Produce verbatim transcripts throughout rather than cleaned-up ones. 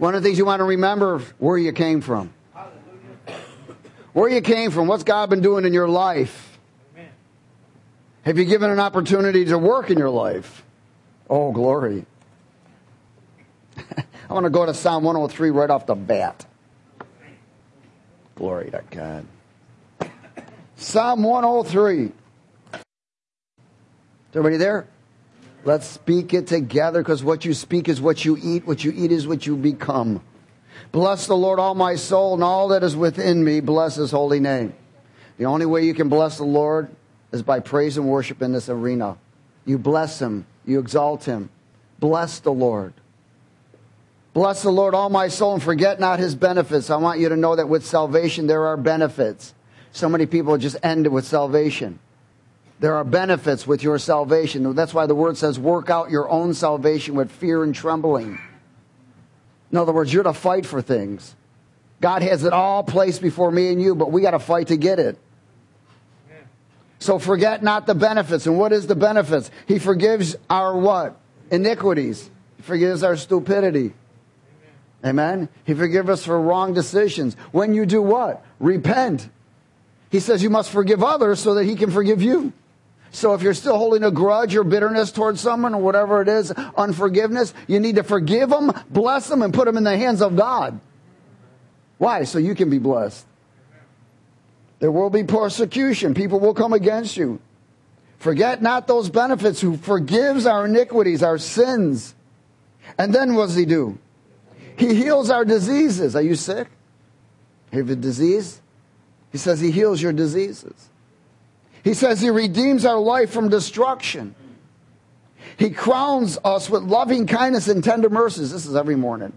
One of the things you want to remember, where you came from. Where you came from. What's God been doing in your life? Have you given an opportunity to work in your life? Oh, glory. I want to go to Psalm one oh three right off the bat. Glory to God. Psalm one oh three. Is everybody there? Let's speak it together, because what you speak is what you eat. What you eat is what you become. Bless the Lord, all my soul, and all that is within me. Bless his holy name. The only way you can bless the Lord is by praise and worship in this arena. You bless him. You exalt him. Bless the Lord. Bless the Lord, all my soul, and forget not his benefits. I want you to know that with salvation there are benefits. So many people just end it with salvation. There are benefits with your salvation. That's why the word says, work out your own salvation with fear and trembling. In other words, you're to fight for things. God has it all placed before me and you, but we got to fight to get it. So forget not the benefits. And what is the benefits? He forgives our what? Iniquities. He forgives our stupidity. Amen? He forgives us for wrong decisions. When you do what? Repent. He says you must forgive others so that he can forgive you. So if you're still holding a grudge or bitterness towards someone or whatever it is, unforgiveness, you need to forgive them, bless them, and put them in the hands of God. Why? So you can be blessed. There will be persecution. People will come against you. Forget not those benefits, who forgives our iniquities, our sins. And then what does he do? He heals our diseases. Are you sick? Have a disease? He says he heals your diseases. He says he redeems our life from destruction. He crowns us with loving kindness and tender mercies. This is every morning.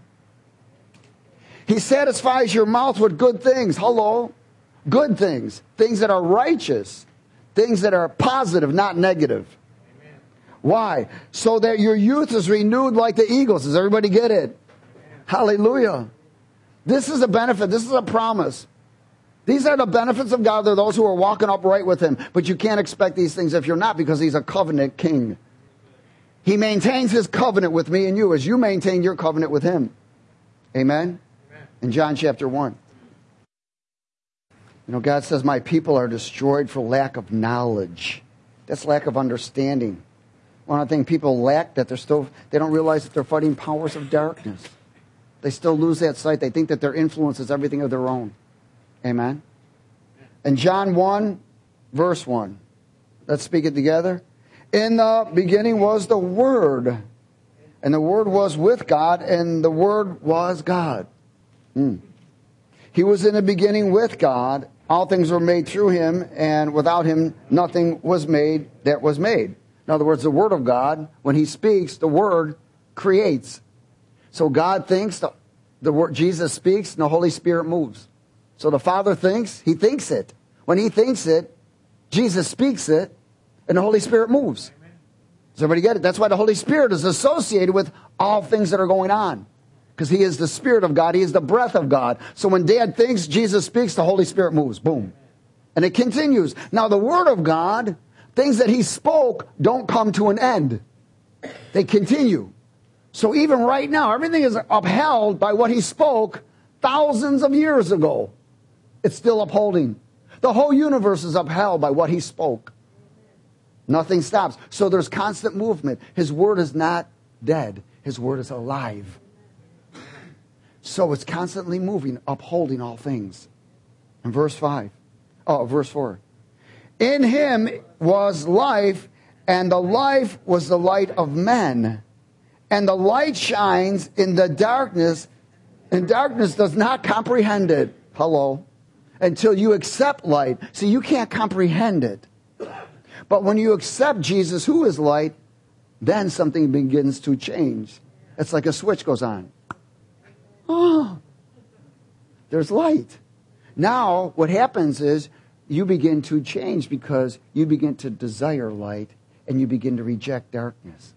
He satisfies your mouth with good things. Hello. Good things. Things that are righteous. Things that are positive, not negative. Amen. Why? So that your youth is renewed like the eagles. Does everybody get it? Amen. Hallelujah. This is a benefit. This is a promise. These are the benefits of God. They're those who are walking upright with him. But you can't expect these things if you're not, because he's a covenant king. He maintains his covenant with me and you as you maintain your covenant with him. Amen? Amen. In John chapter one. You know, God says, my people are destroyed for lack of knowledge. That's lack of understanding. One of the things people lack, that they're still, they don't realize that they're fighting powers of darkness. They still lose that sight. They think that their influence is everything of their own. Amen. And John one, verse one. Let's speak it together. In the beginning was the Word, and the Word was with God, and the Word was God. Mm. He was in the beginning with God. All things were made through him, and without him nothing was made that was made. In other words, the Word of God, when he speaks, the Word creates. So God thinks, the, the word, Jesus speaks, and the Holy Spirit moves. So the Father thinks, he thinks it. When he thinks it, Jesus speaks it, and the Holy Spirit moves. Amen. Does everybody get it? That's why the Holy Spirit is associated with all things that are going on. Because he is the Spirit of God. He is the breath of God. So when Dad thinks, Jesus speaks, the Holy Spirit moves. Boom. And it continues. Now the Word of God, things that he spoke, don't come to an end. They continue. So even right now, everything is upheld by what he spoke thousands of years ago. It's still upholding. The whole universe is upheld by what he spoke. Nothing stops. So there's constant movement. His word is not dead. His word is alive. So it's constantly moving, upholding all things. In verse five. Oh, verse four. In him was life, and the life was the light of men. And the light shines in the darkness, and darkness does not comprehend it. Hello. Until you accept light. See, you can't comprehend it. But when you accept Jesus, who is light, then something begins to change. It's like a switch goes on. Oh, there's light. Now, what happens is you begin to change because you begin to desire light and you begin to reject darkness.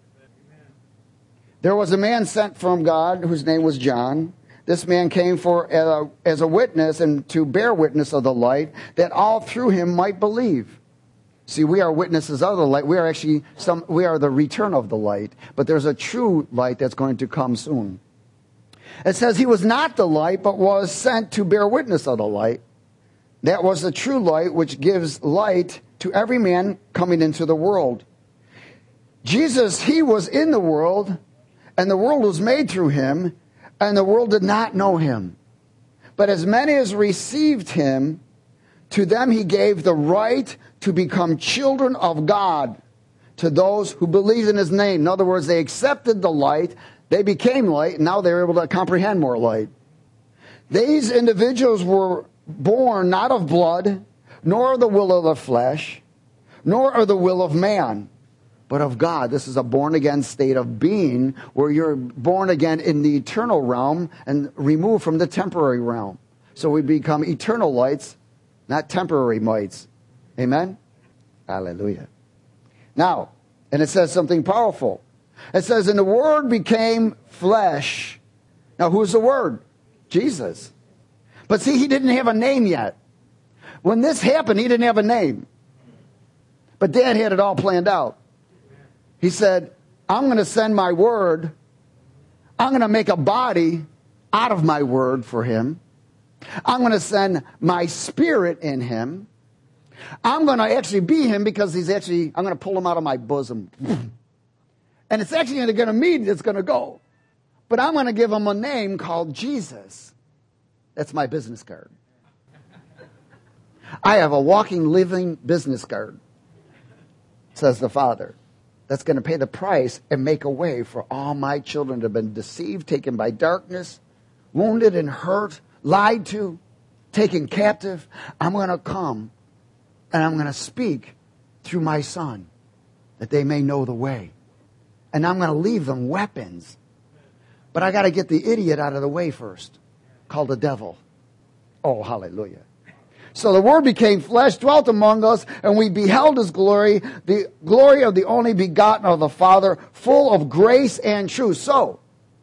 There was a man sent from God whose name was John. This man came for uh, as a witness and to bear witness of the light, that all through him might believe. See, we are witnesses of the light. We are actually some. We are the return of the light. But there's a true light that's going to come soon. It says he was not the light, but was sent to bear witness of the light. That was the true light, which gives light to every man coming into the world. Jesus, he was in the world, and the world was made through him, and the world did not know him. But as many as received him, to them he gave the right to become children of God, to those who believed in his name. In other words, they accepted the light, they became light, and now they're able to comprehend more light. These individuals were born not of blood, nor of the will of the flesh, nor of the will of man, but of God. This is a born-again state of being where you're born again in the eternal realm and removed from the temporary realm. So we become eternal lights, not temporary mites. Amen? Hallelujah. Now, and it says something powerful. It says, and the Word became flesh. Now, who's the Word? Jesus. But see, he didn't have a name yet. When this happened, he didn't have a name. But Dad had it all planned out. He said, I'm going to send my Word. I'm going to make a body out of my Word for him. I'm going to send my Spirit in him. I'm going to actually be him because he's actually, I'm going to pull him out of my bosom. And it's actually going to mean it's going to go. But I'm going to give him a name called Jesus. That's my business card. I have a walking, living business card, says the Father, that's going to pay the price and make a way for all my children that have been deceived, taken by darkness, wounded and hurt, lied to, taken captive. I'm going to come and I'm going to speak through my Son that they may know the way. And I'm going to leave them weapons. But I got to get the idiot out of the way first, called the devil. Oh, hallelujah. So the Word became flesh, dwelt among us, and we beheld his glory, the glory of the only begotten of the Father, full of grace and truth. So,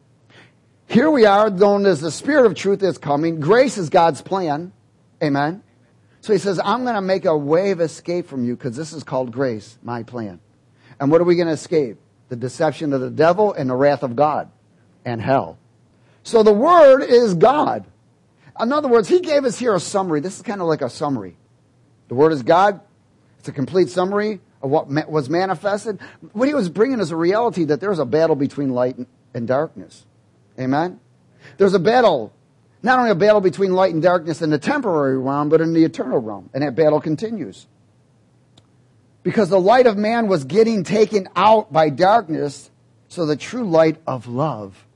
here we are, known as the Spirit of truth is coming. Grace is God's plan. Amen. So he says, I'm going to make a way of escape from you because this is called grace, my plan. And what are we going to escape? The deception of the devil and the wrath of God and hell. So the Word is God. In other words, he gave us here a summary. This is kind of like a summary. The Word is God. It's a complete summary of what was manifested. What he was bringing is a reality that there's a battle between light and darkness. Amen? There's a battle, not only a battle between light and darkness in the temporary realm, but in the eternal realm. And that battle continues. Because the light of man was getting taken out by darkness, so the true light of love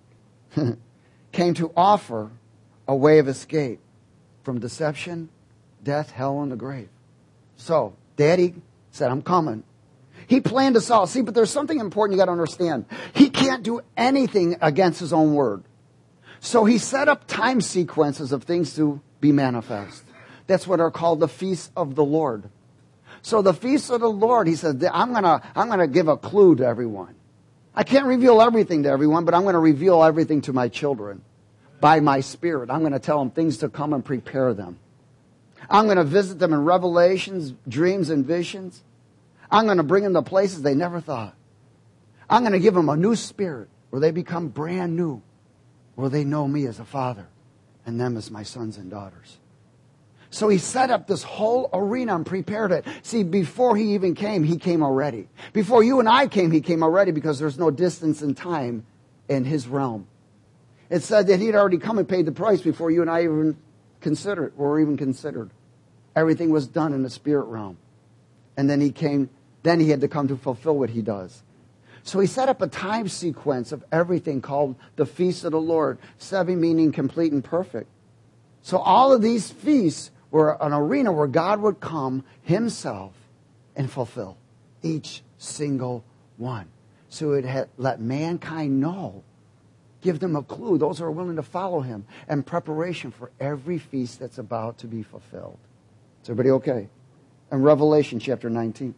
came to offer a way of escape from deception, death, hell, and the grave. So, Daddy said, I'm coming. He planned us all. See, but there's something important you got to understand. He can't do anything against his own word. So he set up time sequences of things to be manifest. That's what are called the feasts of the Lord. So the feasts of the Lord, he said, I'm going to I'm going to give a clue to everyone. I can't reveal everything to everyone, but I'm going to reveal everything to my children by my Spirit. I'm going to tell them things to come and prepare them. I'm going to visit them in revelations, dreams, and visions. I'm going to bring them to places they never thought. I'm going to give them a new spirit where they become brand new, where they know me as a father and them as my sons and daughters. So he set up this whole arena and prepared it. See, before he even came, he came already. Before you and I came, he came already because there's no distance in time in his realm. It said that he had already come and paid the price before you and I even considered, or even considered. Everything was done in the spirit realm. And then he came, then he had to come to fulfill what he does. So he set up a time sequence of everything called the Feast of the Lord. Seven meaning complete and perfect. So all of these feasts were an arena where God would come himself and fulfill each single one. So it had let mankind know, give them a clue, those who are willing to follow him, and preparation for every feast that's about to be fulfilled. Is everybody okay? And Revelation chapter nineteen.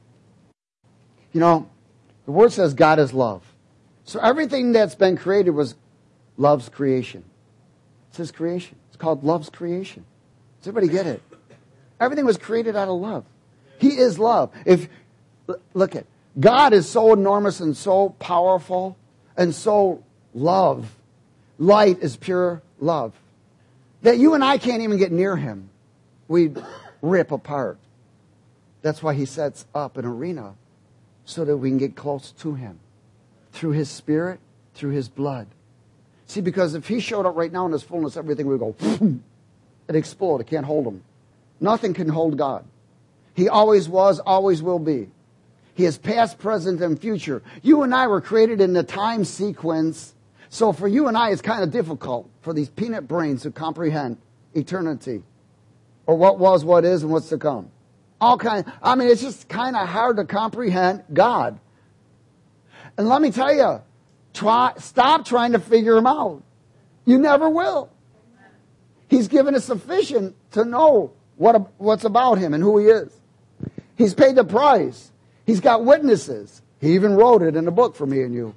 You know, the Word says God is love. So everything that's been created was love's creation. It's his creation. It's called love's creation. Does everybody get it? Everything was created out of love. He is love. If look at God is so enormous and so powerful and so love. light is pure love. That you and I can't even get near him. We'd rip apart. That's why he sets up an arena so that we can get close to him. Through his spirit, through his blood. See, because if he showed up right now in his fullness, everything would go, it explode. It can't hold him. Nothing can hold God. He always was, always will be. He is past, present, and future. You and I were created in the time sequence. So for you and I, it's kind of difficult for these peanut brains to comprehend eternity. Or what was, what is, and what's to come. All kind. I mean, it's just kind of hard to comprehend God. And let me tell you, try, stop trying to figure him out. You never will. He's given us sufficient to know what, what's about him and who he is. He's paid the price. He's got witnesses. He even wrote it in a book for me and you.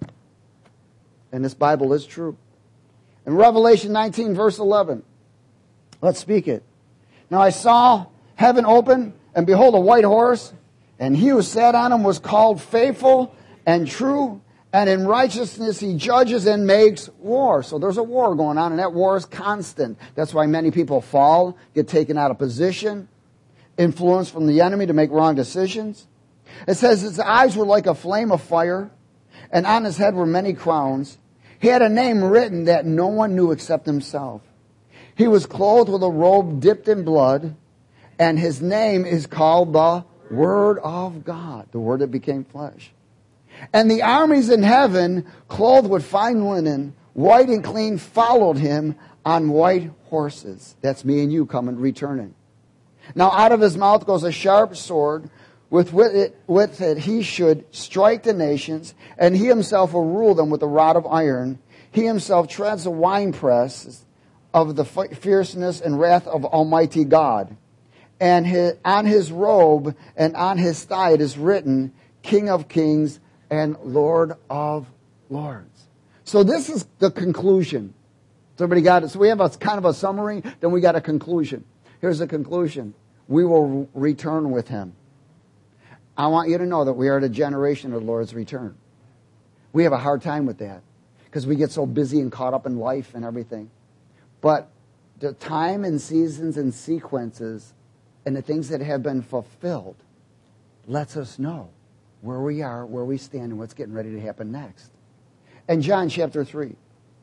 And this Bible is true. In Revelation nineteen, verse eleven, let's speak it. Now I saw heaven open, and behold, a white horse, and he who sat on him was called Faithful and True, and in righteousness he judges and makes war. So there's a war going on, and that war is constant. That's why many people fall, get taken out of position, influenced from the enemy to make wrong decisions. It says his eyes were like a flame of fire, and on his head were many crowns. He had a name written that no one knew except himself. He was clothed with a robe dipped in blood, and his name is called the Word of God, the Word that became flesh. And the armies in heaven, clothed with fine linen, white and clean, followed him on white horses. That's me and you coming, returning. Now out of his mouth goes a sharp sword, with, with, it, with it he should strike the nations, and he himself will rule them with a rod of iron. He himself treads the winepress of the fierceness and wrath of Almighty God. And his, on his robe and on his thigh it is written, King of Kings and Lord of Lords. So this is the conclusion. Somebody got it? So we have a kind of a summary, then we got a conclusion. Here's the conclusion. We will return with him. I want you to know that we are the generation of the Lord's return. We have a hard time with that because we get so busy and caught up in life and everything. But the time and seasons and sequences and the things that have been fulfilled lets us know where we are, where we stand, and what's getting ready to happen next. And John chapter three.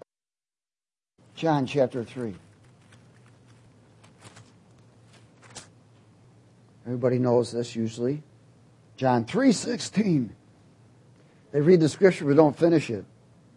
John chapter three. Everybody knows this usually. John three sixteen. They read the scripture but don't finish it.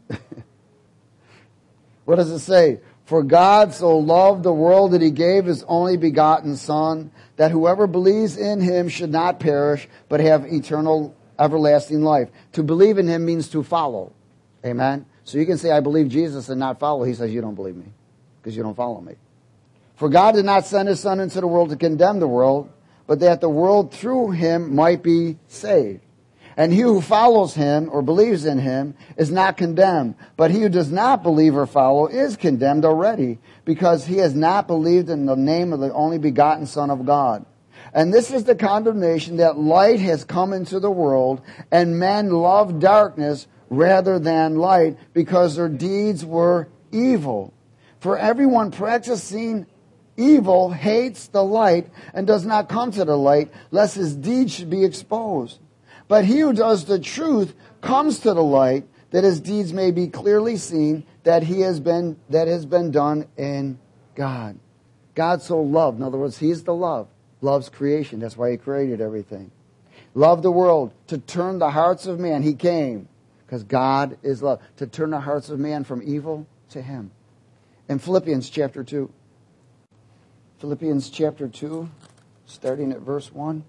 What does it say? For God so loved the world that he gave his only begotten Son, that whoever believes in him should not perish, but have eternal, everlasting life. To believe in him means to follow. Amen? So you can say, I believe Jesus and not follow. He says, you don't believe me because you don't follow me. For God did not send his Son into the world to condemn the world, but that the world through him might be saved. And he who follows him or believes in him is not condemned. But he who does not believe or follow is condemned already, because he has not believed in the name of the only begotten Son of God. And this is the condemnation, that light has come into the world, and men love darkness rather than light, because their deeds were evil. For everyone practicing evil hates the light and does not come to the light, lest his deeds should be exposed. But he who does the truth comes to the light, that his deeds may be clearly seen, that he has been that has been done in God. God so loved, in other words, he's the love, loves creation. That's why he created everything. Loved the world, to turn the hearts of man. He came because God is love, to turn the hearts of man from evil to him. In Philippians chapter two. Philippians chapter two, starting at verse one.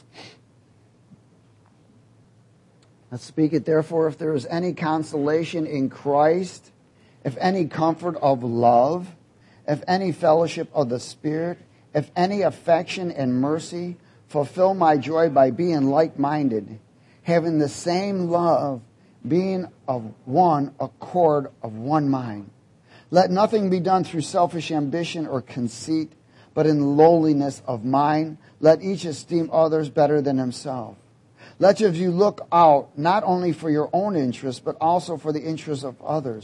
Let's speak it. Therefore, if there is any consolation in Christ, if any comfort of love, if any fellowship of the Spirit, if any affection and mercy, fulfill my joy by being like-minded, having the same love, being of one accord, of one mind. Let nothing be done through selfish ambition or conceit, but in lowliness of mind, let each esteem others better than himself. Let each of you look out not only for your own interests, but also for the interests of others.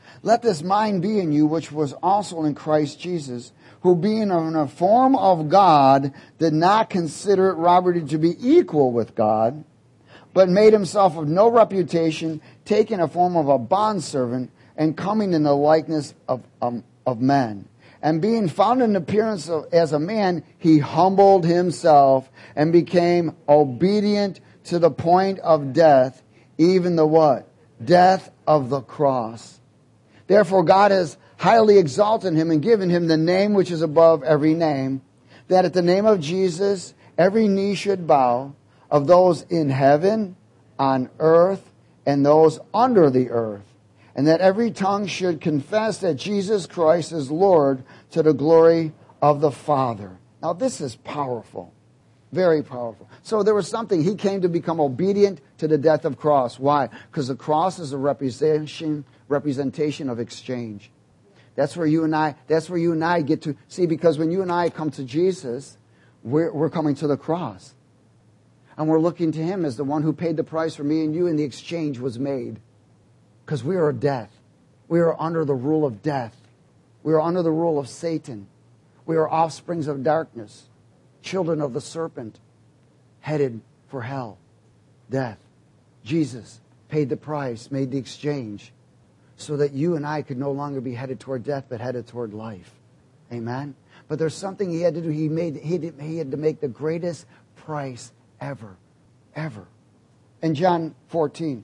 Let this mind be in you, which was also in Christ Jesus, who being in the form of God, did not consider it robbery to be equal with God, but made himself of no reputation, taking a form of a bondservant, and coming in the likeness of, um, of men. And being found in appearance of, as a man, he humbled himself and became obedient to the point of death, even the what? Death of the cross. Therefore God has highly exalted him and given him the name which is above every name, that at the name of Jesus every knee should bow, of those in heaven, on earth, and those under the earth, and that every tongue should confess that Jesus Christ is Lord, to the glory of the Father. Now this is powerful. Very powerful. So there was something. He came to become obedient to the death of cross. Why? Because the cross is a representation, representation of exchange. That's where you and I, that's where you and I get to see, because when you and I come to Jesus, we're, we're coming to the cross. And we're looking to him as the one who paid the price for me and you, and the exchange was made. Because we are death. We are under the rule of death. We are under the rule of Satan. We are offsprings of darkness, children of the serpent, headed for hell, death. Jesus paid the price, made the exchange, so that you and I could no longer be headed toward death, but headed toward life. Amen? But there's something he had to do. He made he, did, he had to make the greatest price ever, ever. In John fourteen,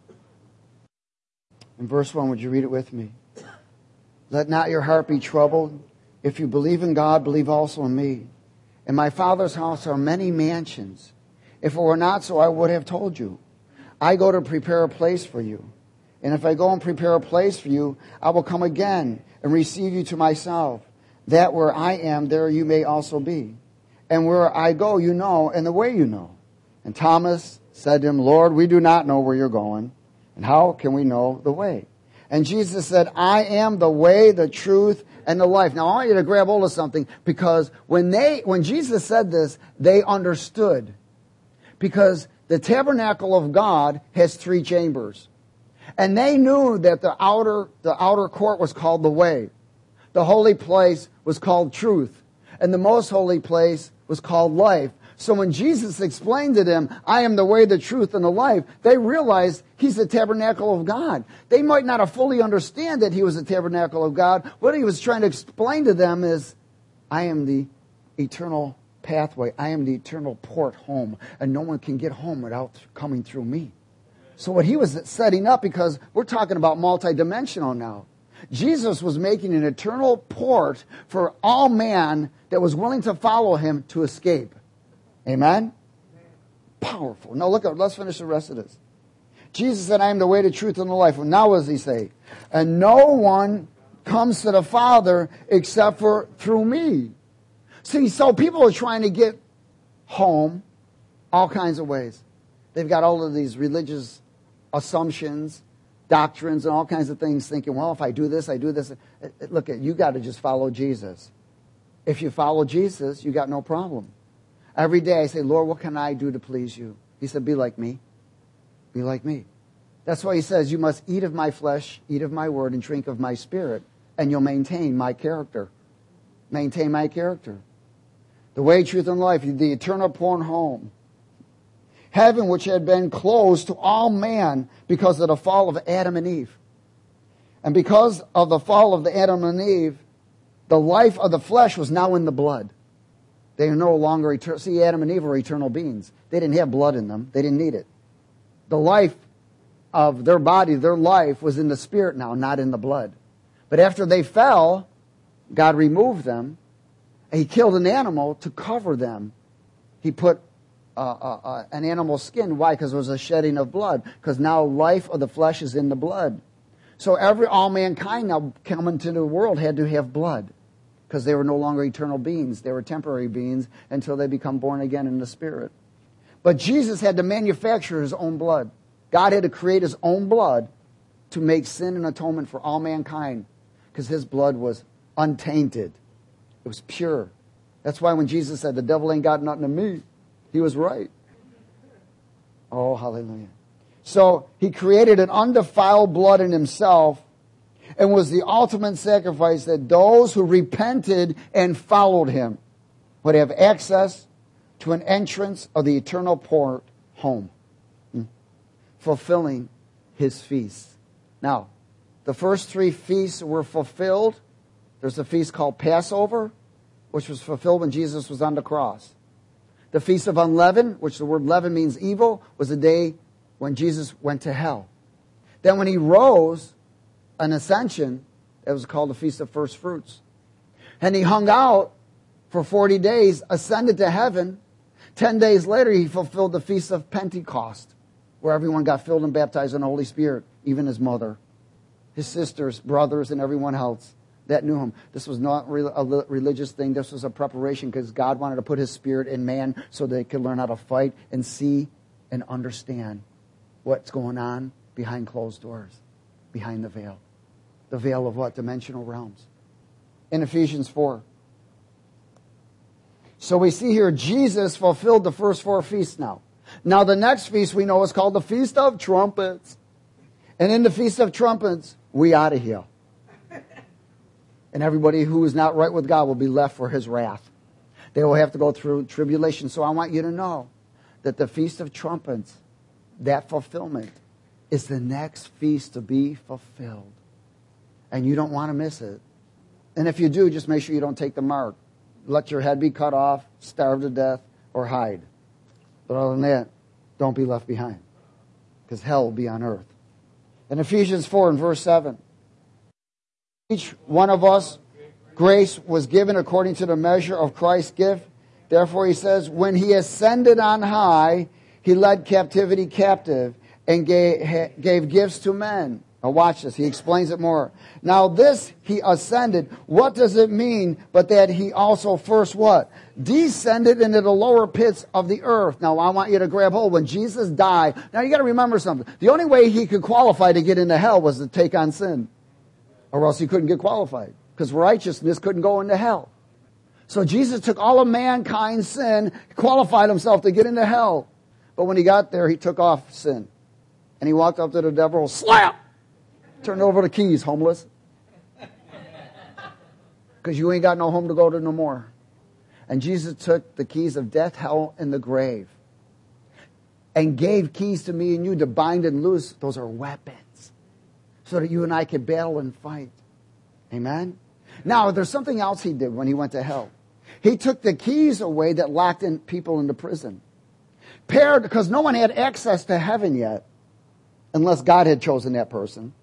in verse one, would you read it with me? Let not your heart be troubled. If you believe in God, believe also in me. In my Father's house are many mansions. If it were not so, I would have told you. I go to prepare a place for you. And if I go and prepare a place for you, I will come again and receive you to myself, that where I am, there you may also be. And where I go, you know, and the way you know. And Thomas said to him, Lord, we do not know where you're going, and how can we know the way? And Jesus said, I am the way, the truth, and the life. Now, I want you to grab hold of something, because when they, when Jesus said this, they understood. Because the tabernacle of God has three chambers. And they knew that the outer, the outer court was called the way. The holy place was called truth. And the most holy place was called life. So when Jesus explained to them, I am the way, the truth, and the life, they realized he's the tabernacle of God. They might not have fully understand that he was the tabernacle of God. What he was trying to explain to them is, I am the eternal pathway. I am the eternal port home. And no one can get home without coming through me. So what he was setting up, because we're talking about multidimensional now. Jesus was making an eternal port for all man that was willing to follow him to escape. Amen? Powerful. Now look, let's finish the rest of this. Jesus said, I am the way, the truth, and the life. Well, now what does he say? And no one comes to the Father except for through me. See, so people are trying to get home all kinds of ways. They've got all of these religious assumptions, doctrines, and all kinds of things, thinking, well, if I do this, I do this. Look, you got to just follow Jesus. If you follow Jesus, you got no problem. Every day I say, Lord, what can I do to please you? He said, be like me. Be like me. That's why he says, you must eat of my flesh, eat of my word, and drink of my spirit, and you'll maintain my character. Maintain my character. The way, truth, and life, the eternal porn home. Heaven, which had been closed to all man because of the fall of Adam and Eve. And because of the fall of the Adam and Eve, the life of the flesh was now in the blood. They are no longer eternal. See, Adam and Eve were eternal beings. They didn't have blood in them. They didn't need it. The life of their body, their life, was in the spirit now, not in the blood. But after they fell, God removed them. And he killed an animal to cover them. He put uh, uh, uh, an animal's skin. Why? Because it was a shedding of blood. Because now life of the flesh is in the blood. So every all mankind now coming to the world had to have blood. Because they were no longer eternal beings. They were temporary beings until they become born again in the Spirit. But Jesus had to manufacture his own blood. God had to create his own blood to make sin and atonement for all mankind. Because his blood was untainted. It was pure. That's why when Jesus said, the devil ain't got nothing to me, he was right. Oh, hallelujah. So he created an undefiled blood in himself. and was the ultimate sacrifice that those who repented and followed him would have access to an entrance of the eternal port home, fulfilling his feasts. Now, the first three feasts were fulfilled. There's a feast called Passover, which was fulfilled when Jesus was on the cross. The Feast of Unleavened, which the word leaven means evil, was the day when Jesus went to hell. Then when he rose, an ascension, it was called the Feast of First Fruits. And he hung out for forty days, ascended to heaven. Ten days later, he fulfilled the Feast of Pentecost, where everyone got filled and baptized in the Holy Spirit, even his mother, his sisters, brothers, and everyone else that knew him. This was not a religious thing. This was a preparation because God wanted to put his Spirit in man so they could learn how to fight and see and understand what's going on behind closed doors, behind the veil. The veil of what? Dimensional realms. In Ephesians four. So we see here Jesus fulfilled the first four feasts now. Now the next feast we know is called the Feast of Trumpets. And in the Feast of Trumpets, we out of here. And everybody who is not right with God will be left for his wrath. They will have to go through tribulation. So I want you to know that the Feast of Trumpets, that fulfillment, is the next feast to be fulfilled. And you don't want to miss it. And if you do, just make sure you don't take the mark. Let your head be cut off, starve to death, or hide. But other than that, don't be left behind. Because hell will be on earth. In Ephesians four and verse seven, each one of us, grace was given according to the measure of Christ's gift. Therefore, he says, when he ascended on high, he led captivity captive and gave, gave gifts to men. Now watch this. He explains it more. Now this, he ascended. What does it mean but that he also first what? Descended into the lower pits of the earth. Now I want you to grab hold. When Jesus died, now you got to remember something. The only way he could qualify to get into hell was to take on sin. Or else he couldn't get qualified. Because righteousness couldn't go into hell. So Jesus took all of mankind's sin, qualified himself to get into hell. But when he got there, he took off sin. And he walked up to the devil, slap! Turned over the keys, homeless. Because you ain't got no home to go to no more. And Jesus took the keys of death, hell, and the grave. And gave keys to me and you to bind and loose. Those are weapons. So that you and I could battle and fight. Amen? Now, there's something else he did when he went to hell. He took the keys away that locked in people into prison. Paired, because no one had access to heaven yet. Unless God had chosen that person.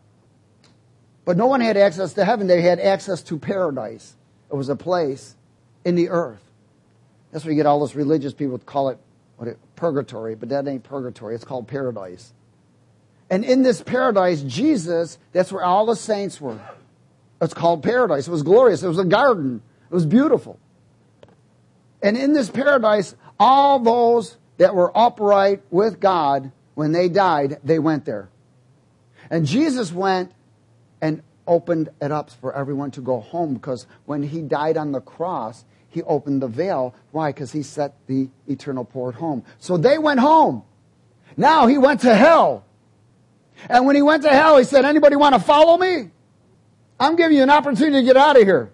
But no one had access to heaven. They had access to paradise. It was a place in the earth. That's where you get all those religious people call it, what it purgatory. But that ain't purgatory. It's called paradise. And in this paradise, Jesus, that's where all the saints were. It's called paradise. It was glorious. It was a garden. It was beautiful. And in this paradise, all those that were upright with God, when they died, they went there. And Jesus went and opened it up for everyone to go home, because when he died on the cross, he opened the veil. Why? Because he set the eternal port home. So they went home. Now he went to hell. And when he went to hell, he said, anybody want to follow me? I'm giving you an opportunity to get out of here.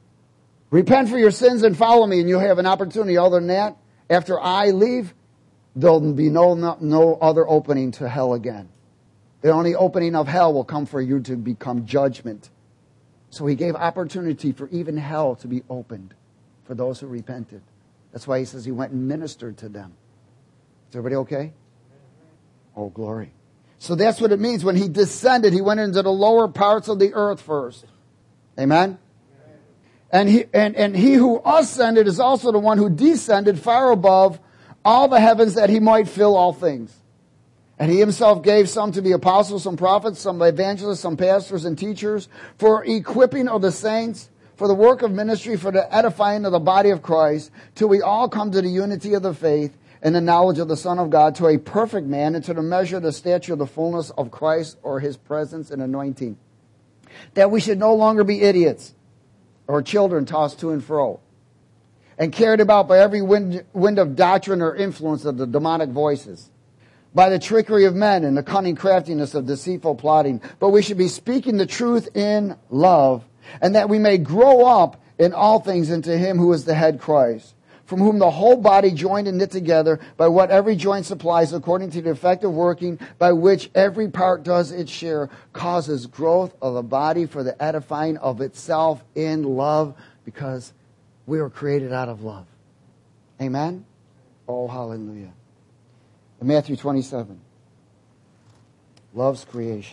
Repent for your sins and follow me, and you'll have an opportunity. Other than that, after I leave, there'll be no, no, no other opening to hell again. The only opening of hell will come for you to become judgment. So he gave opportunity for even hell to be opened for those who repented. That's why he says he went and ministered to them. Is everybody okay? Oh, glory. So that's what it means. When he descended, he went into the lower parts of the earth first. Amen? And he, and, and he who ascended is also the one who descended far above all the heavens that he might fill all things. And he himself gave some to be apostles, some prophets, some evangelists, some pastors and teachers, for equipping of the saints, for the work of ministry, for the edifying of the body of Christ, till we all come to the unity of the faith and the knowledge of the Son of God, to a perfect man, and to the measure of the stature of the fullness of Christ, or his presence and anointing. That we should no longer be idiots, or children tossed to and fro, and carried about by every wind, wind of doctrine or influence of the demonic voices, by the trickery of men and the cunning craftiness of deceitful plotting. But we should be speaking the truth in love, and that we may grow up in all things into him who is the head, Christ, from whom the whole body joined and knit together by what every joint supplies according to the effective working by which every part does its share, causes growth of the body for the edifying of itself in love, because we were created out of love. Amen? Oh, hallelujah. In Matthew twenty-seven, love's creation.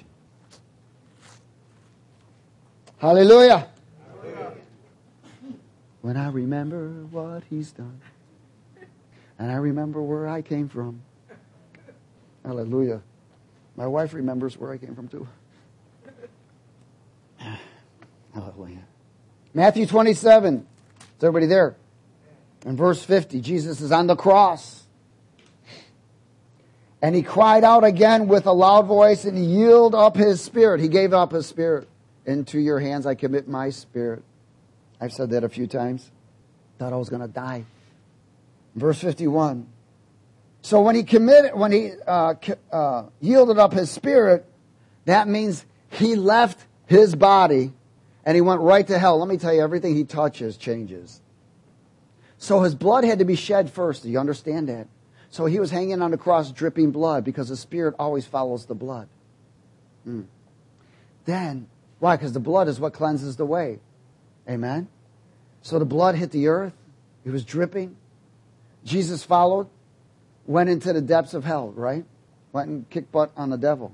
Hallelujah. Hallelujah. When I remember what he's done, and I remember where I came from. Hallelujah. My wife remembers where I came from too. Hallelujah. Matthew twenty-seven. Is everybody there? In verse fifty, Jesus is on the cross. And he cried out again with a loud voice, and he yielded up his spirit. He gave up his spirit. Into your hands I commit my spirit. I've said that a few times. Thought I was going to die. Verse fifty-one. So when he committed, when he uh, uh, yielded up his spirit, that means he left his body and he went right to hell. Let me tell you, everything he touches changes. So his blood had to be shed first. Do you understand that? So he was hanging on the cross dripping blood, because the spirit always follows the blood. Mm. Then, why? Because the blood is what cleanses the way. Amen? So the blood hit the earth. It was dripping. Jesus followed, went into the depths of hell, right? Went and kicked butt on the devil.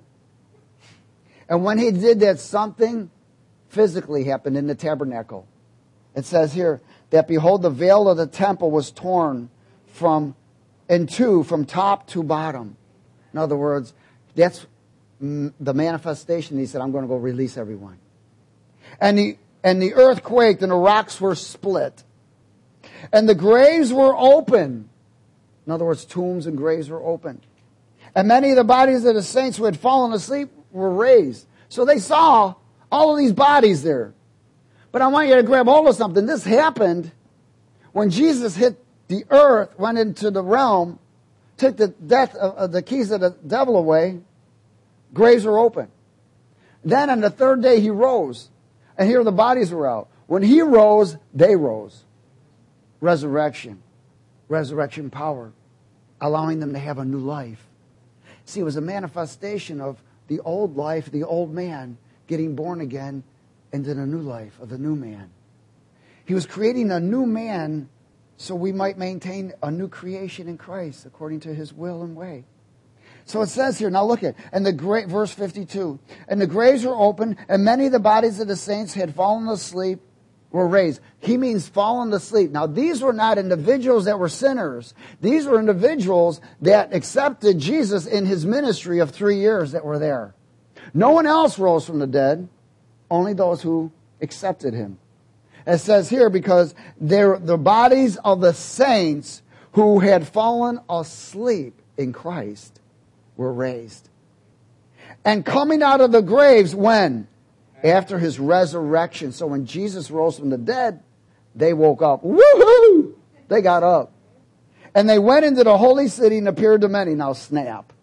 And when he did that, something physically happened in the tabernacle. It says here that, behold, the veil of the temple was torn from in two, from top to bottom. In other words, that's the manifestation. He said, I'm going to go release everyone. And the, and the earth quaked, and the rocks were split. And the graves were open. In other words, tombs and graves were open. And many of the bodies of the saints who had fallen asleep were raised. So they saw all of these bodies there. But I want you to grab hold of something. This happened when Jesus hit the earth, went into the realm, took the death of, of the keys of the devil away. Graves were open. Then on the third day he rose. And here the bodies were out. When he rose, they rose. Resurrection. Resurrection power. Allowing them to have a new life. See, it was a manifestation of the old life, the old man, getting born again into the new life of the new man. He was creating a new man so we might maintain a new creation in Christ according to his will and way. So it says here, now look at, and the great, verse fifty-two, and the graves were open, and many of the bodies of the saints had fallen asleep, were raised. He means fallen asleep. Now these were not individuals that were sinners. These were individuals that accepted Jesus in his ministry of three years that were there. No one else rose from the dead, only those who accepted him. It says here, because they're the bodies of the saints who had fallen asleep in Christ were raised. And coming out of the graves, when? After his resurrection. So when Jesus rose from the dead, they woke up. Woohoo! They got up. And they went into the holy city and appeared to many. Now snap.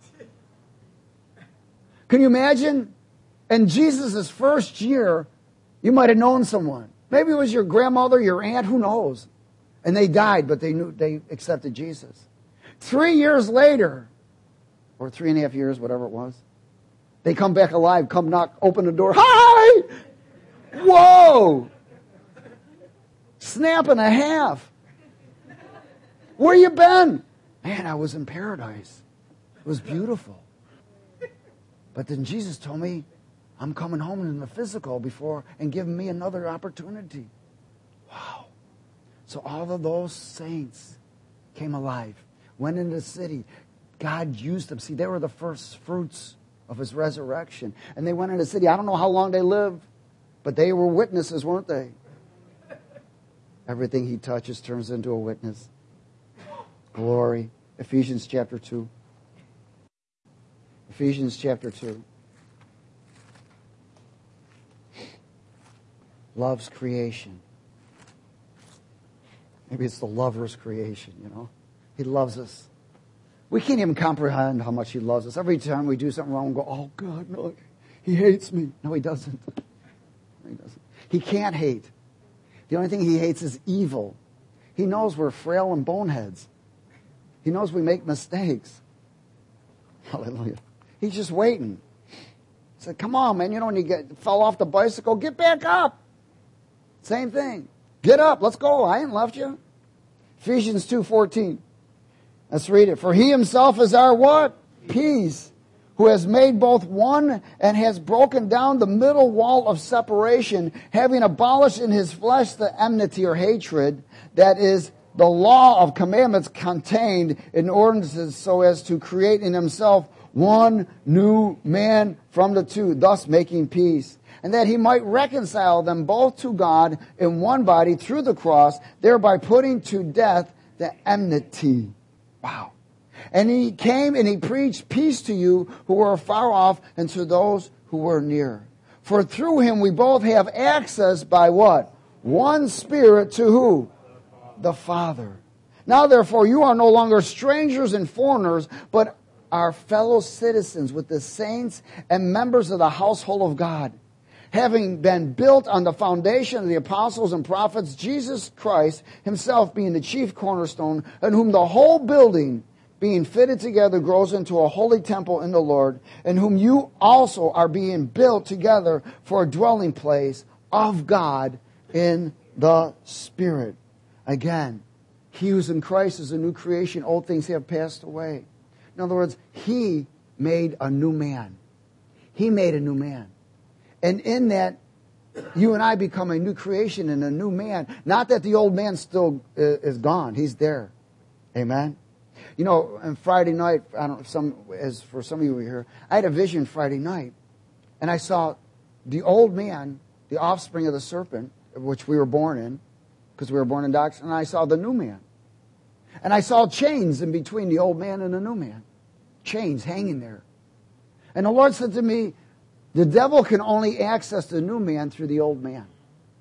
Can you imagine? In Jesus' first year, you might have known someone. Maybe it was your grandmother, your aunt, who knows? And they died, but they knew they accepted Jesus. Three years later, or three and a half years, whatever it was, they come back alive, come knock, open the door. Hi! Whoa! Snap and a half. Where you been? Man, I was in paradise. It was beautiful. But then Jesus told me, I'm coming home in the physical before and giving me another opportunity. Wow. So all of those saints came alive, went into the city. God used them. See, they were the first fruits of his resurrection. And they went into the city. I don't know how long they lived, but they were witnesses, weren't they? Everything he touches turns into a witness. Glory. Ephesians chapter two. Ephesians chapter two. Love's creation. Maybe it's the lover's creation, you know. He loves us. We can't even comprehend how much he loves us. Every time we do something wrong, we go, oh, God, no, he hates me. No, he doesn't. No, he doesn't. He can't hate. The only thing he hates is evil. He knows we're frail and boneheads. He knows we make mistakes. Hallelujah. He's just waiting. He said, come on, man. You know, when you get, fell off the bicycle, get back up. Same thing. Get up. Let's go. I ain't left you. Ephesians two fourteen. Let's read it. For he himself is our what? Peace. Who has made both one and has broken down the middle wall of separation, having abolished in his flesh the enmity or hatred, that is the law of commandments contained in ordinances, so as to create in himself one new man from the two, thus making peace. And that he might reconcile them both to God in one body through the cross, thereby putting to death the enmity. Wow. And he came and he preached peace to you who were far off and to those who were near. For through him we both have access by what? One Spirit to who? The Father. Now therefore you are no longer strangers and foreigners, but are fellow citizens with the saints and members of the household of God, having been built on the foundation of the apostles and prophets, Jesus Christ himself being the chief cornerstone, in whom the whole building, being fitted together, grows into a holy temple in the Lord, in whom you also are being built together for a dwelling place of God in the Spirit. Again, he who's in Christ is a new creation. Old things have passed away. In other words, he made a new man. He made a new man. And in that, you and I become a new creation and a new man. Not that the old man still is gone. He's there. Amen? You know, on Friday night, I don't know, some, as for some of you who were here, I had a vision Friday night. And I saw the old man, the offspring of the serpent, which we were born in, because we were born in darkness, and I saw the new man. And I saw chains in between the old man and the new man. Chains hanging there. And the Lord said to me, the devil can only access the new man through the old man.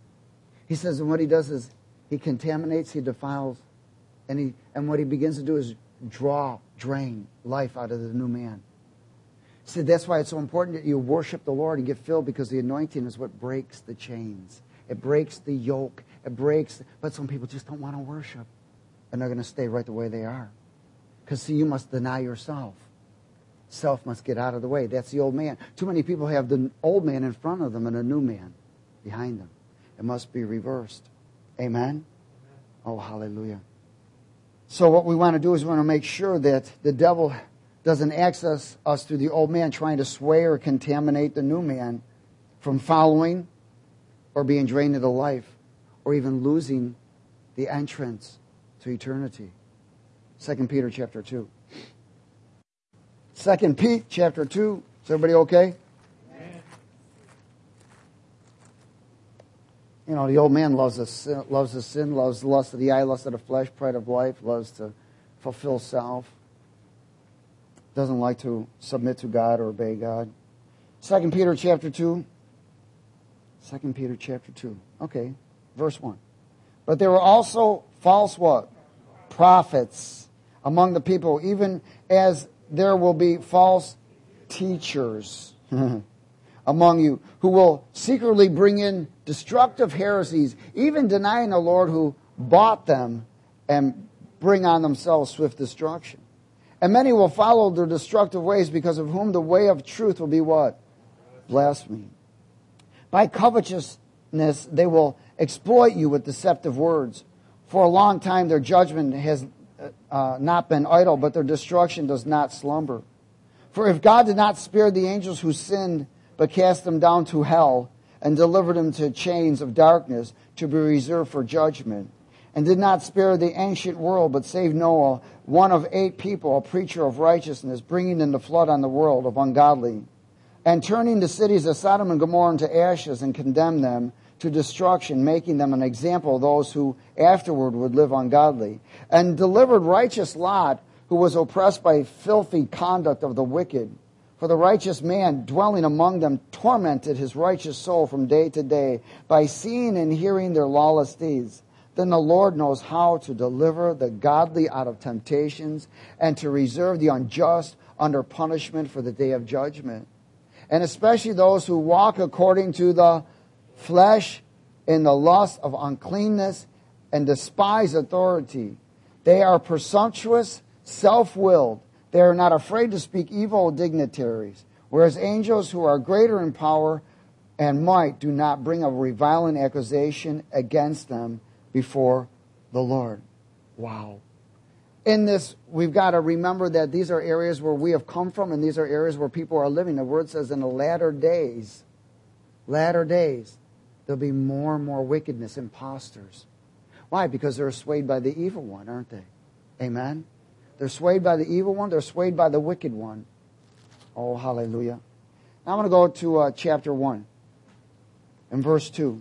He says, and what he does is he contaminates, he defiles, and he and what he begins to do is draw, drain life out of the new man. He said that's why it's so important that you worship the Lord and get filled, because the anointing is what breaks the chains. It breaks the yoke. It breaks, but some people just don't want to worship. And they're going to stay right the way they are. Because see, you must deny yourself. Self must get out of the way. That's the old man. Too many people have the old man in front of them and a new man behind them. It must be reversed. Amen? Oh, hallelujah. So what we want to do is we want to make sure that the devil doesn't access us through the old man, trying to sway or contaminate the new man from following or being drained into life or even losing the entrance to eternity. Second Peter chapter two. Second Pete chapter two. Is everybody okay? Amen. You know, the old man loves the sin, loves the sin, loves the lust of the eye, lust of the flesh, pride of life, loves to fulfill self. Doesn't like to submit to God or obey God. Second Peter chapter two. Second Peter chapter two. Okay, verse one. But there were also false what? Prophets among the people, even as there will be false teachers among you, who will secretly bring in destructive heresies, even denying the Lord who bought them, and bring on themselves swift destruction. And many will follow their destructive ways, because of whom the way of truth will be what? Blasphemy. By covetousness they will exploit you with deceptive words. For a long time their judgment has uh, not been idle, but their destruction does not slumber. For if God did not spare the angels who sinned, but cast them down to hell, and delivered them to chains of darkness to be reserved for judgment, and did not spare the ancient world, but saved Noah, one of eight people, a preacher of righteousness, bringing in the flood on the world of ungodly, and turning the cities of Sodom and Gomorrah into ashes, and condemned them to destruction, making them an example of those who afterward would live ungodly, and delivered righteous Lot, who was oppressed by filthy conduct of the wicked. For the righteous man dwelling among them tormented his righteous soul from day to day by seeing and hearing their lawless deeds. then the Lord knows how to deliver the godly out of temptations and to reserve the unjust under punishment for the day of judgment. And especially those who walk according to the flesh in the lust of uncleanness and despise authority. They are presumptuous, self-willed. They are not afraid to speak evil of dignitaries, whereas angels who are greater in power and might do not bring a reviling accusation against them before the Lord. Wow. In this, we've got to remember that these are areas where we have come from, and these are areas where people are living. The Word says in the latter days, latter days, there'll be more and more wickedness, imposters. Why? Because they're swayed by the evil one, aren't they? Amen? They're swayed by the evil one. They're swayed by the wicked one. Oh, hallelujah. Now I'm going to go to uh, chapter one and verse two.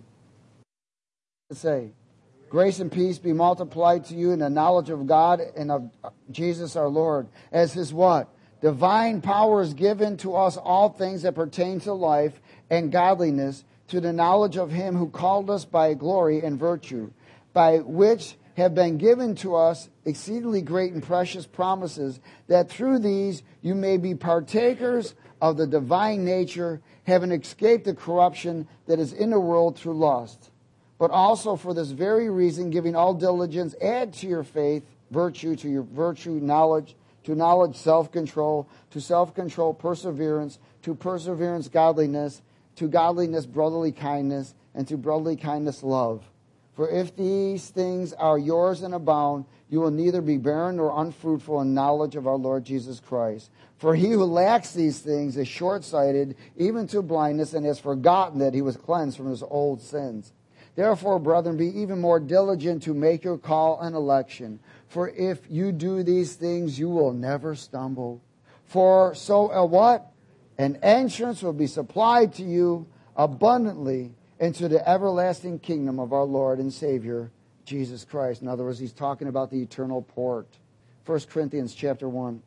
It say, grace and peace be multiplied to you in the knowledge of God and of Jesus our Lord. As His what? Divine power is given to us all things that pertain to life and godliness, to the knowledge of Him who called us by glory and virtue, by which have been given to us exceedingly great and precious promises, that through these you may be partakers of the divine nature, having escaped the corruption that is in the world through lust. But also for this very reason, giving all diligence, add to your faith virtue, to your virtue knowledge, to knowledge self-control, to self-control perseverance, to perseverance godliness, to godliness brotherly kindness, and to brotherly kindness love. For if these things are yours and abound, you will neither be barren nor unfruitful in knowledge of our Lord Jesus Christ. For he who lacks these things is short-sighted, even to blindness, and has forgotten that he was cleansed from his old sins. Therefore, brethren, be even more diligent to make your call and election. For if you do these things, you will never stumble. For so a what? An entrance will be supplied to you abundantly into the everlasting kingdom of our Lord and Savior, Jesus Christ. In other words, he's talking about the eternal port. First Corinthians chapter one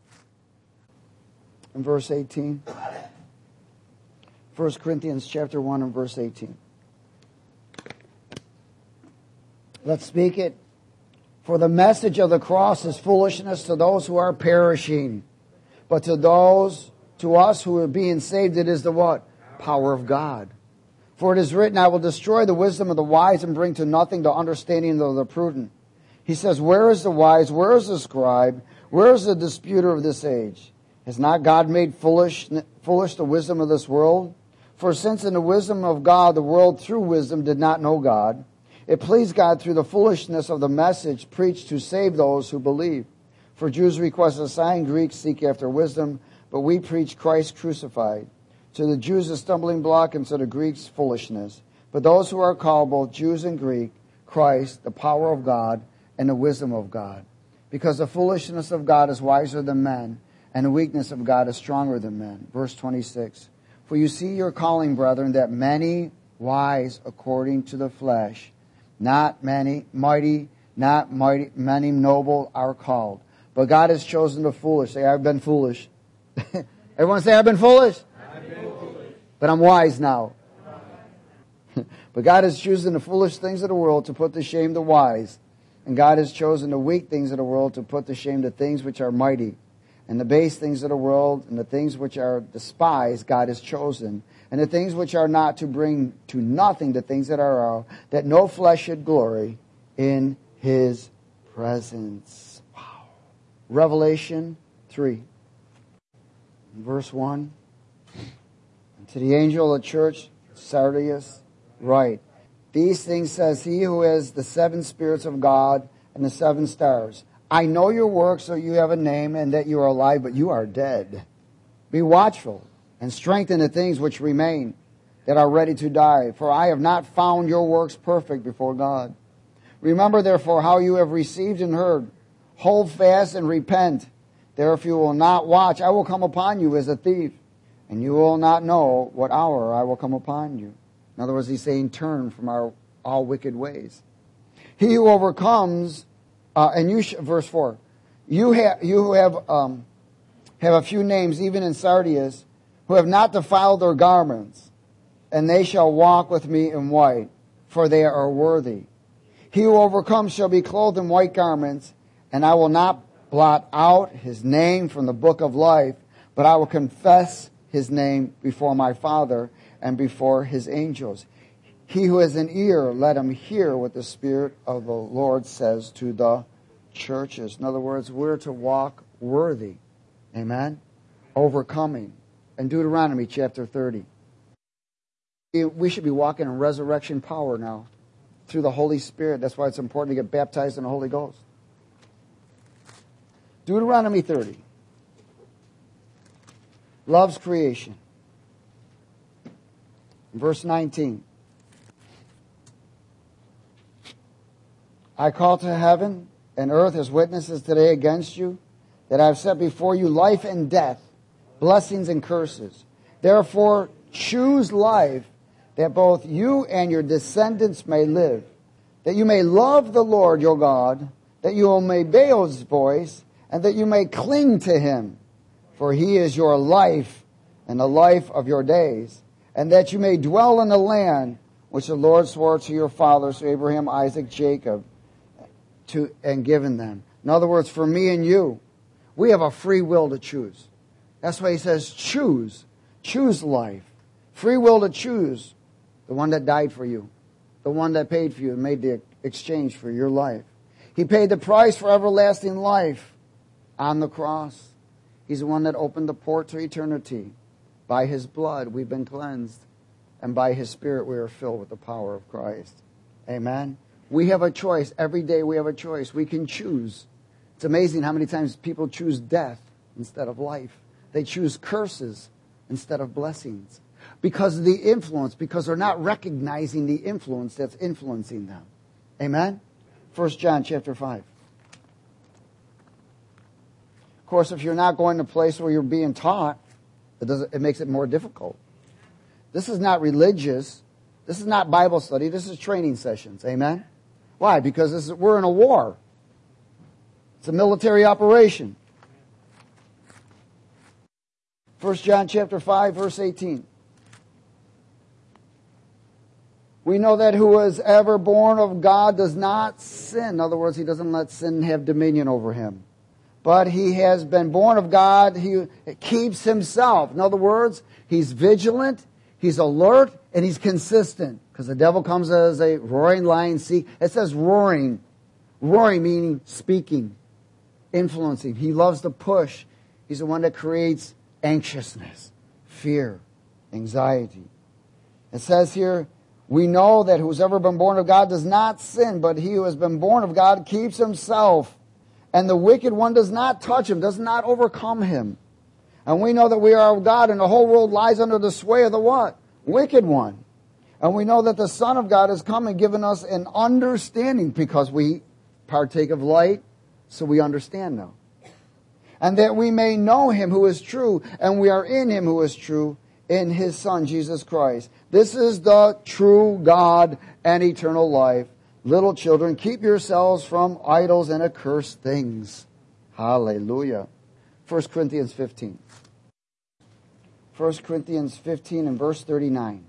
and verse eighteen. First Corinthians chapter one and verse eighteen. Let's speak it. For the message of the cross is foolishness to those who are perishing. But to those, to us who are being saved, it is the what? Power of God. For it is written, I will destroy the wisdom of the wise and bring to nothing the understanding of the prudent. He says, where is the wise? Where is the scribe? Where is the disputer of this age? Has not God made foolish, foolish the wisdom of this world? For since in the wisdom of God, the world through wisdom did not know God, it pleased God through the foolishness of the message preached to save those who believe. For Jews request a sign, Greeks seek after wisdom, but we preach Christ crucified. To the Jews a stumbling block, and to the Greeks foolishness. But those who are called, both Jews and Greek, Christ, the power of God, and the wisdom of God. Because the foolishness of God is wiser than men, and the weakness of God is stronger than men. Verse twenty-six. For you see your calling, brethren, that many wise according to the flesh, not many mighty, not mighty, many noble are called. But God has chosen the foolish. Say, I've been foolish. Everyone say, I've been foolish. But I'm wise now. But God has chosen the foolish things of the world to put to shame the wise. And God has chosen the weak things of the world to put to shame the things which are mighty. And the base things of the world and the things which are despised God has chosen. And the things which are not, to bring to nothing the things that are, that no flesh should glory in His presence. Wow. Revelation three. Verse one. To the angel of the church, Sardis, write, these things says he who has the seven spirits of God and the seven stars. I know your works, so you have a name, and that you are alive, but you are dead. Be watchful, and strengthen the things which remain, that are ready to die. For I have not found your works perfect before God. Remember, therefore, how you have received and heard. Hold fast and repent. There, if you will not watch, I will come upon you as a thief. And you will not know what hour I will come upon you. In other words, he's saying, turn from our all wicked ways. He who overcomes, uh, and you, sh- verse four, you have you who have um, have a few names, even in Sardis, who have not defiled their garments, and they shall walk with me in white, for they are worthy. He who overcomes shall be clothed in white garments, and I will not blot out his name from the book of life, but I will confess his name before my Father and before his angels. He who has an ear, let him hear what the Spirit of the Lord says to the churches. In other words, we're to walk worthy. Amen? Overcoming. In Deuteronomy chapter thirty. We should be walking in resurrection power now through the Holy Spirit. That's why it's important to get baptized in the Holy Ghost. Deuteronomy thirty. Loves creation. Verse nineteen. I call to heaven and earth as witnesses today against you, that I have set before you life and death, blessings and curses. Therefore, choose life, that both you and your descendants may live, that you may love the Lord your God, that you may obey his voice, and that you may cling to him. For he is your life and the life of your days, and that you may dwell in the land which the Lord swore to your fathers, to Abraham, Isaac, Jacob, to and given them. In other words, for me and you, we have a free will to choose. That's why he says choose. Choose life. Free will to choose the one that died for you, the one that paid for you and made the exchange for your life. He paid the price for everlasting life on the cross. He's the one that opened the port to eternity. By his blood we've been cleansed, and by his Spirit we are filled with the power of Christ. Amen? We have a choice. Every day we have a choice. We can choose. It's amazing how many times people choose death instead of life. They choose curses instead of blessings. Because of the influence, because they're not recognizing the influence that's influencing them. Amen? First John chapter five. Of course, if you're not going to a place where you're being taught, it, doesn't, it makes it more difficult. This is not religious. This is not Bible study. This is training sessions. Amen? Why? Because this is, we're in a war. It's a military operation. First John chapter five, verse eighteen. We know that who is ever born of God does not sin. In other words, he doesn't let sin have dominion over him. But he has been born of God. He keeps himself. In other words, he's vigilant, he's alert, and he's consistent. Because the devil comes as a roaring lion. See, it says roaring. Roaring meaning speaking, influencing. He loves to push. He's the one that creates anxiousness, fear, anxiety. It says here, we know that who's ever been born of God does not sin, but he who has been born of God keeps himself. And the wicked one does not touch him, does not overcome him. And we know that we are of God, and the whole world lies under the sway of the what? Wicked one. And we know that the Son of God has come and given us an understanding, because we partake of light, so we understand now. And that we may know him who is true, and we are in him who is true, in his Son, Jesus Christ. This is the true God and eternal life. Little children, keep yourselves from idols and accursed things. Hallelujah. First Corinthians fifteen. First Corinthians fifteen and verse thirty-nine.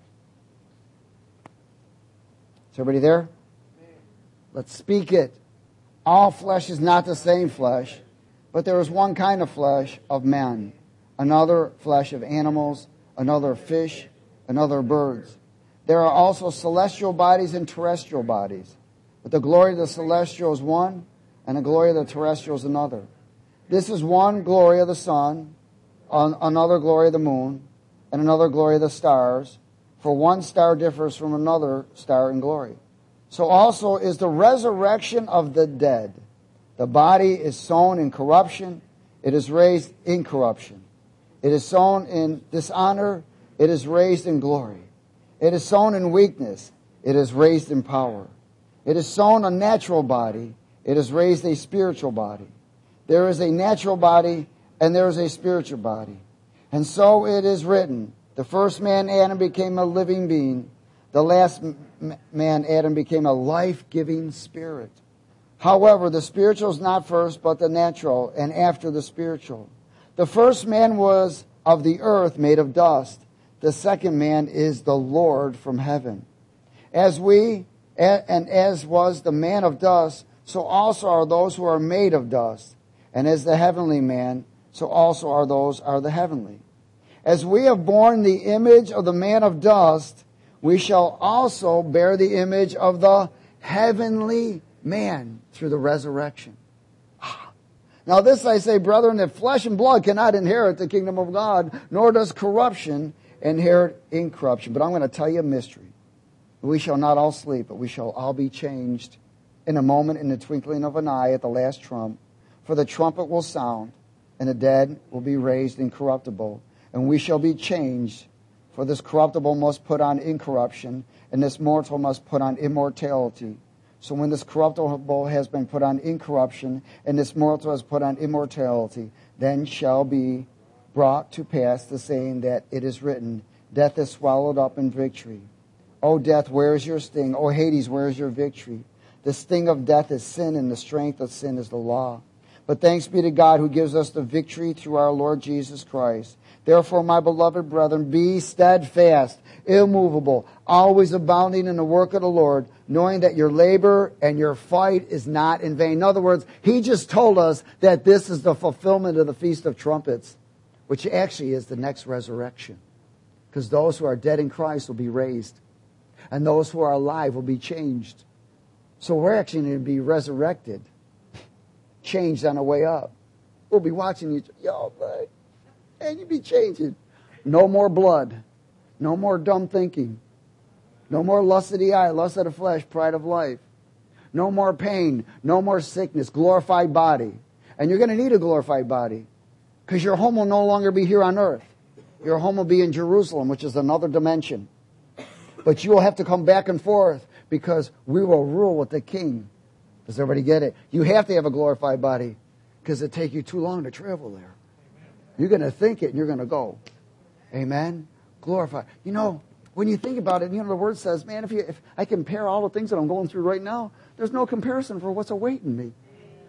Is everybody there? Let's speak it. All flesh is not the same flesh, but there is one kind of flesh of men, another flesh of animals, another of fish, another of birds. There are also celestial bodies and terrestrial bodies. But the glory of the celestial is one, and the glory of the terrestrial is another. This is one glory of the sun, another glory of the moon, and another glory of the stars. For one star differs from another star in glory. So also is the resurrection of the dead. The body is sown in corruption, it is raised in corruption. It is sown in dishonor, it is raised in glory. It is sown in weakness, it is raised in power. It is sown a natural body, it is raised a spiritual body. There is a natural body, and there is a spiritual body. And so it is written, the first man, Adam, became a living being. The last man, Adam, became a life-giving spirit. However, the spiritual is not first, but the natural, and after the spiritual. The first man was of the earth, made of dust. The second man is the Lord from heaven. As we And as was the man of dust, so also are those who are made of dust. And as the heavenly man, so also are those are the heavenly. As we have borne the image of the man of dust, we shall also bear the image of the heavenly man through the resurrection. Now this I say, brethren, that flesh and blood cannot inherit the kingdom of God, nor does corruption inherit incorruption. But I'm going to tell you a mystery. We shall not all sleep, but we shall all be changed in a moment, in the twinkling of an eye, at the last trump. For the trumpet will sound, and the dead will be raised incorruptible, and we shall be changed. For this corruptible must put on incorruption, and this mortal must put on immortality. So when this corruptible has been put on incorruption, and this mortal has put on immortality, then shall be brought to pass the saying that it is written, death is swallowed up in victory. O death, where is your sting? O Hades, where is your victory? The sting of death is sin, and the strength of sin is the law. But thanks be to God who gives us the victory through our Lord Jesus Christ. Therefore, my beloved brethren, be steadfast, immovable, always abounding in the work of the Lord, knowing that your labor and your fight is not in vain. In other words, he just told us that this is the fulfillment of the Feast of Trumpets, which actually is the next resurrection. Because those who are dead in Christ will be raised. And those who are alive will be changed. So we're actually going to be resurrected, changed on the way up. We'll be watching you. Yo, man, and you be changing. No more blood. No more dumb thinking. No more lust of the eye, lust of the flesh, pride of life. No more pain. No more sickness. Glorified body. And you're going to need a glorified body. Because your home will no longer be here on earth. Your home will be in Jerusalem, which is another dimension. But you will have to come back and forth because we will rule with the King. Does everybody get it? You have to have a glorified body because it'll take you too long to travel there. You're going to think it and you're going to go. Amen? Glorify. You know, when you think about it, you know, the Word says, man, if, you, if I compare all the things that I'm going through right now, there's no comparison for what's awaiting me.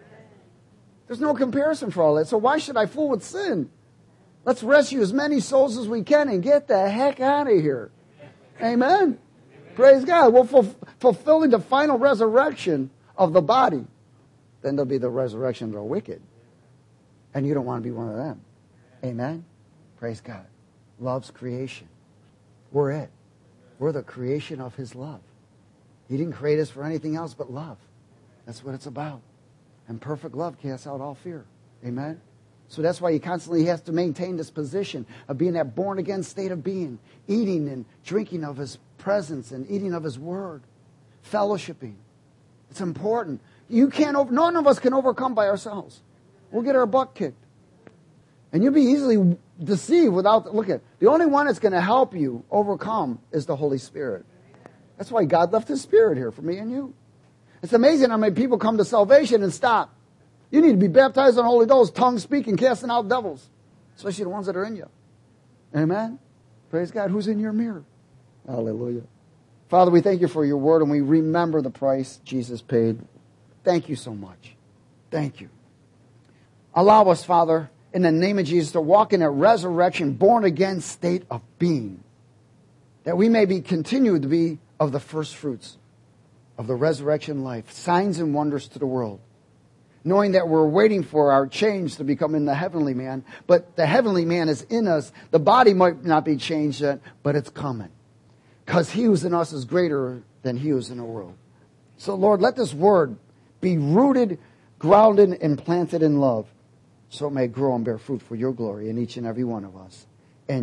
There's no comparison for all that. So why should I fool with sin? Let's rescue as many souls as we can and get the heck out of here. Amen. Praise God. We're ful- fulfilling the final resurrection of the body. Then there'll be the resurrection of the wicked. And you don't want to be one of them. Amen. Praise God. Love's creation. We're it. We're the creation of His love. He didn't create us for anything else but love. That's what it's about. And perfect love casts out all fear. Amen. So that's why he constantly has to maintain this position of being that born-again state of being, eating and drinking of His presence and eating of His Word, fellowshipping. It's important. You can't. Over, none of us can overcome by ourselves. We'll get our butt kicked, and you'll be easily deceived without. Look at the only one that's going to help you overcome is the Holy Spirit. That's why God left His Spirit here for me and you. It's amazing how many people come to salvation and stop. You need to be baptized in the Holy Ghost, tongue speaking, casting out devils. Especially the ones that are in you. Amen? Praise God. Who's in your mirror? Hallelujah. Father, we thank You for Your Word, and we remember the price Jesus paid. Thank You so much. Thank You. Allow us, Father, in the name of Jesus, to walk in a resurrection, born-again state of being. That we may be continued to be of the first fruits of the resurrection life, signs and wonders to the world. Knowing that we're waiting for our change to become in the heavenly man. But the heavenly man is in us. The body might not be changed yet, but it's coming. Because He who's in us is greater than he who's in the world. So, Lord, let this word be rooted, grounded, and planted in love, so it may grow and bear fruit for Your glory in each and every one of us.